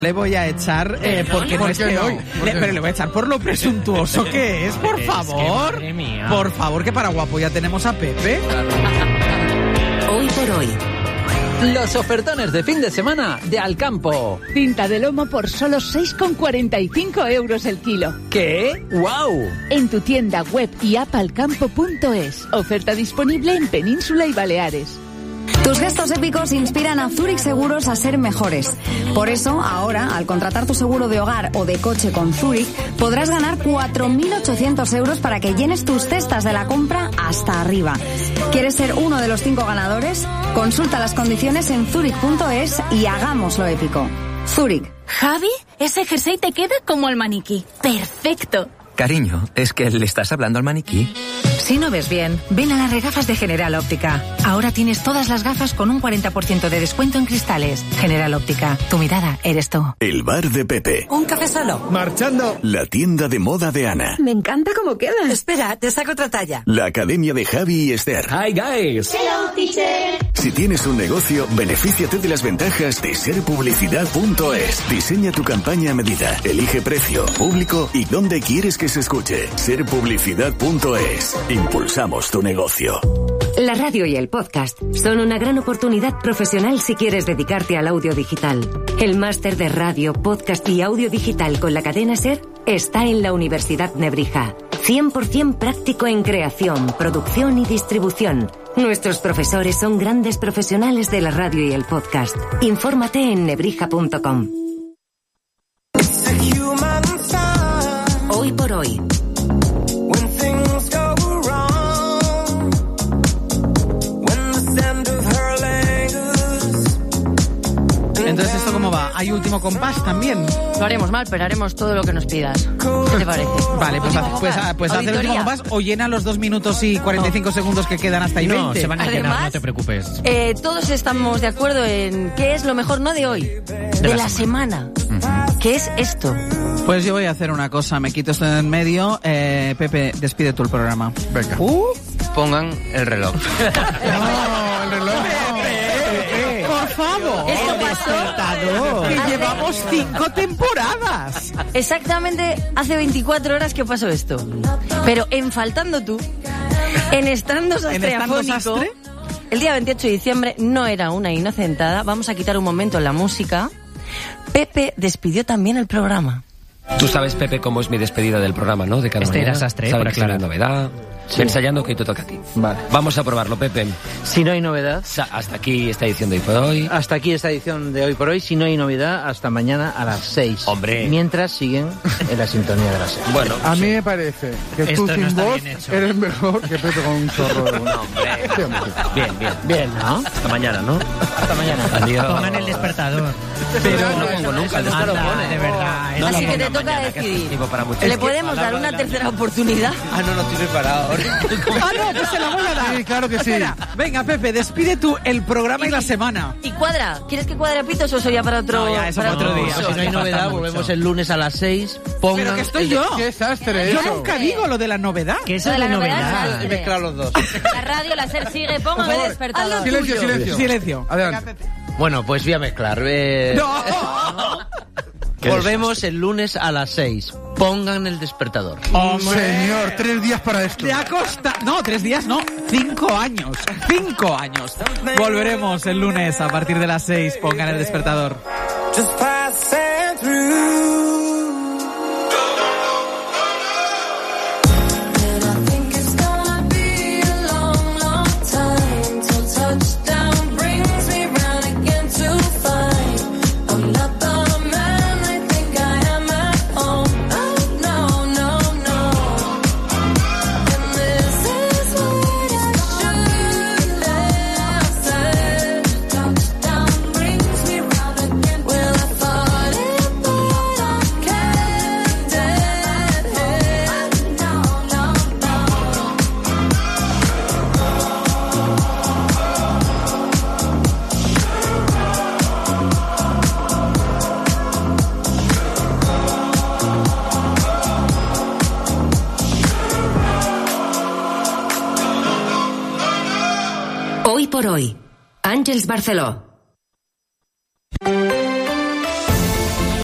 Le voy a echar porque no es que hoy, pero le voy a echar por lo presuntuoso que es, por favor. Es que, por favor, que para guapo ya tenemos a Pepe. Hoy por hoy. Los ofertones de fin de semana de Alcampo. Tinta de lomo por solo 6,45 euros el kilo. ¿Qué? ¡Guau! En tu tienda web y app alcampo.es. Oferta disponible en Península y Baleares. Tus gestos épicos inspiran a Zurich Seguros a ser mejores. Por eso, ahora, al contratar tu seguro de hogar o de coche con Zurich, podrás ganar 4.800 euros para que llenes tus cestas de la compra hasta arriba. ¿Quieres ser uno de los 5 ganadores? Consulta las condiciones en zurich.es y hagámoslo épico. Zurich. Javi, ese jersey te queda como al maniquí. ¡Perfecto! Cariño, ¿es que le estás hablando al maniquí? Si no ves bien, ven a las regafas de General Óptica. Ahora tienes todas las gafas con un 40% de descuento en cristales. General Óptica, tu mirada eres tú. El bar de Pepe. ¿Un café solo? Marchando. La tienda de moda de Ana. Me encanta cómo queda. Espera, te saco otra talla. La academia de Javi y Esther. Hi guys. Hello, teacher. Si tienes un negocio, benefíciate de las ventajas de serpublicidad.es. Diseña tu campaña a medida. Elige precio, público y dónde quieres que se escuche. Serpublicidad.es. Impulsamos tu negocio. La radio y el podcast son una gran oportunidad profesional si quieres dedicarte al audio digital. El máster de radio, podcast y audio digital con la cadena SER está en la Universidad Nebrija. 100% práctico en creación, producción y distribución. Nuestros profesores son grandes profesionales de la radio y el podcast. Infórmate en nebrija.com. Hoy por hoy. Entonces, ¿esto cómo va? ¿Hay último compás también? Lo haremos mal, pero haremos todo lo que nos pidas. ¿Qué te parece? Vale, pues haz el último compás o llena los 2 minutos y 45 segundos que quedan hasta ahí 20. No, se van a llenar, Además, no te preocupes. Todos estamos de acuerdo en qué es lo mejor, no de hoy, de la semana. ¿Qué es esto? Pues yo voy a hacer una cosa, me quito esto de en medio. Pepe, despide tú el programa. Venga. Pongan el reloj. No, el reloj. Pepe, por favor. Esto pasó. Que llevamos 5 temporadas. Exactamente hace 24 horas que pasó esto. Pero en Faltando Tú, en Estando Sastre Afónico, el día 28 de diciembre no era una inocentada. Vamos a quitar un momento la música. Pepe despidió también el programa. Tú sabes, Pepe, cómo es mi despedida del programa, ¿no? De cada manera. Sastre, Saber por que es una aclarar. novedad. Sí. Ensayando que te toca a ti. Vale. Vamos a probarlo, Pepe. Si no hay novedad, Hasta aquí esta edición de hoy por hoy. hasta aquí esta edición de Hoy por Hoy. Si no hay novedad, hasta mañana a las 6. Hombre. Mientras siguen en la sintonía de las 6. Bueno, A mí me parece que Esto tú no sin está voz bien hecho. eres mejor que Pepe con un chorro de voz. no, hombre. Sí, hombre. Bien, ¿no? Hasta mañana, ¿no? Hasta mañana. Adiós. Pongan el despertador. Pero no pongo nunca el Anda, despertador. de verdad. No, Así no, que te ponga toca mañana, que es decidir. festivo para muchos. ¿Le podemos dar una tercera oportunidad? Ah, no estoy preparado. Ah, no, pues se la voy a dar. Sí, claro que sí. Espera, venga, Pepe, despide tú el programa y la semana. ¿Y cuadra? ¿Quieres que cuadre a Pitos o eso ya para otro, No, ya, eso para para otro día. curso? Si no hay novedad, volvemos el lunes a las 6. Pongan Pero que estoy yo. Qué desastre Yo eso. nunca digo lo de la novedad. Que esa es la novedad. y mezclar los dos. La radio, la SER sigue, pongan el despertador. Silencio, silencio. Silencio. Adelante. Bueno, pues voy a mezclar. No. Volvemos el lunes a las 6. Pongan el despertador. Señor, 3 días para esto. Te ha costado... No, 3 días no. 5 años. 5 años. Volveremos el lunes a partir de las 6. Pongan el despertador. Hoy por hoy. Àngels Barceló.